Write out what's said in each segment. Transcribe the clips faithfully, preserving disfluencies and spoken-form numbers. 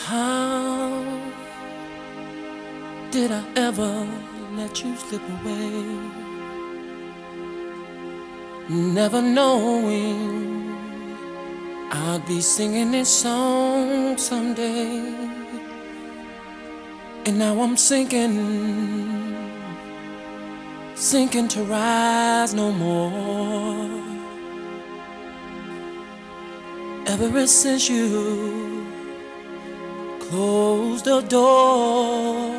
How did I ever let you slip away? Never knowing I'd be singing this song someday. And now I'm sinking, sinking to rise no more. Ever since you closed the door,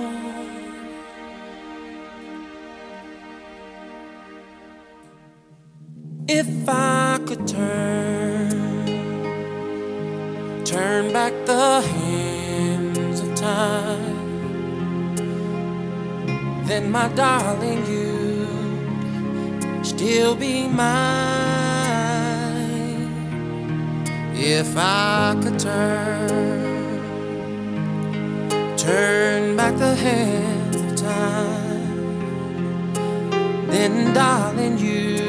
if I could turn, turn back the hands of time, then my darling, you'd still be mine. If I could turn, turn back the hands of time, then darling, you,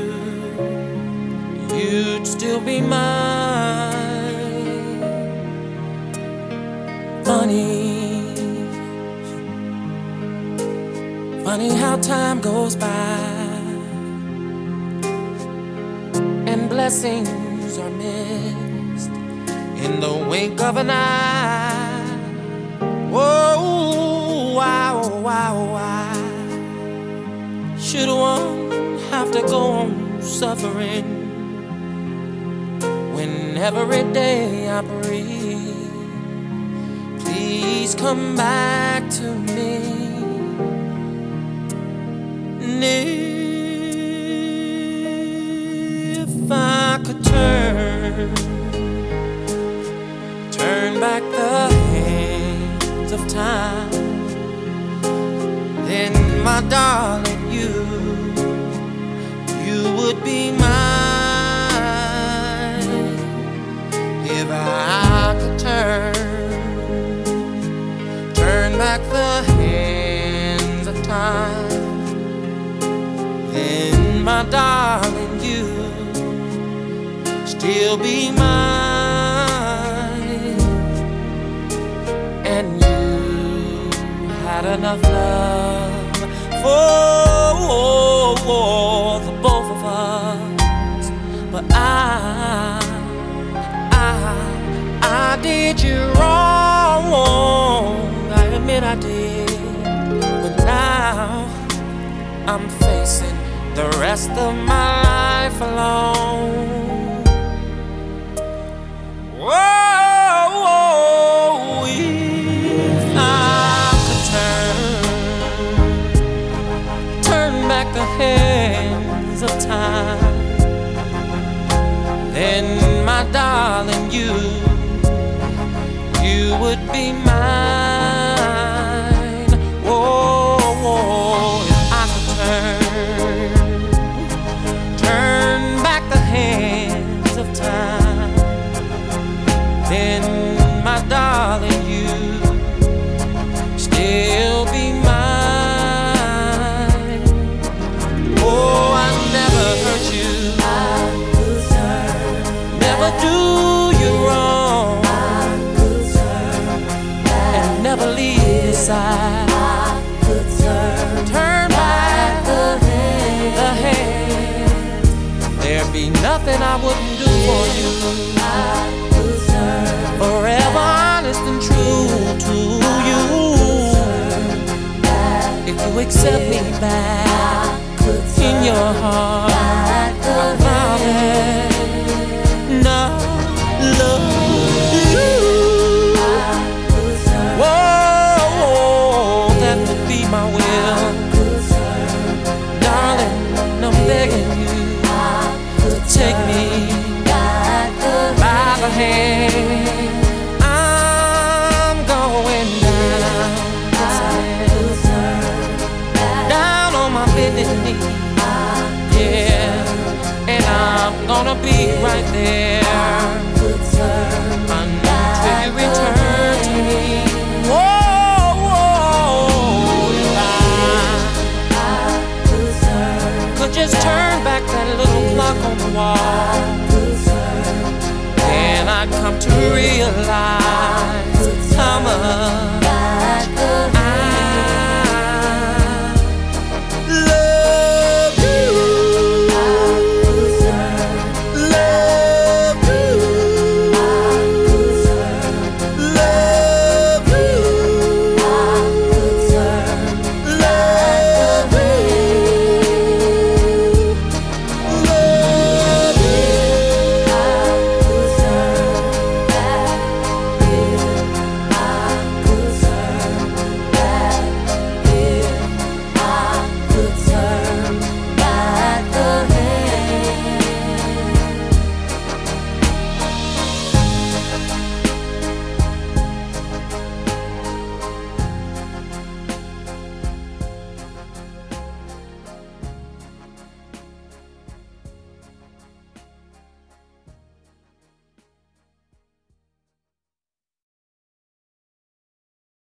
you'd still be mine. Funny, funny how time goes by and blessings are missed in the wink of an eye. Whoa, wow, wow, wow. Should one have to go on suffering when every day I breathe? Please come back to me. And if I could turn, turn back the hands of time, then my darling, you, you would be mine. If I could turn, turn back the hands of time, then my darling, you still be mine. And you had enough love for the both of us, but I, I, I did you wrong. I admit I did, but now I'm facing the rest of my life alone. Whoa, whoa, if I could turn, turn back the hands of time, then my darling, you, you would be mine. Whoa, whoa, if I could turn, turn back the hands of time, then my darling, you still be mine. Oh, I never hurt you, never do you wrong, and never leave your side. Turn back the hands, there'd be nothing I wouldn't do for you. Forever honest and true to you. If you accept me back in your heart, I promise not love you. Whoa, that would be my will. Darling, I'm begging you to take me by the hand. I'm going down, down on my bended knee, yeah, and I'm gonna be right there until you return to me. Whoa, whoa, if I could just turn back that little clock on the wall, then I'd come to realize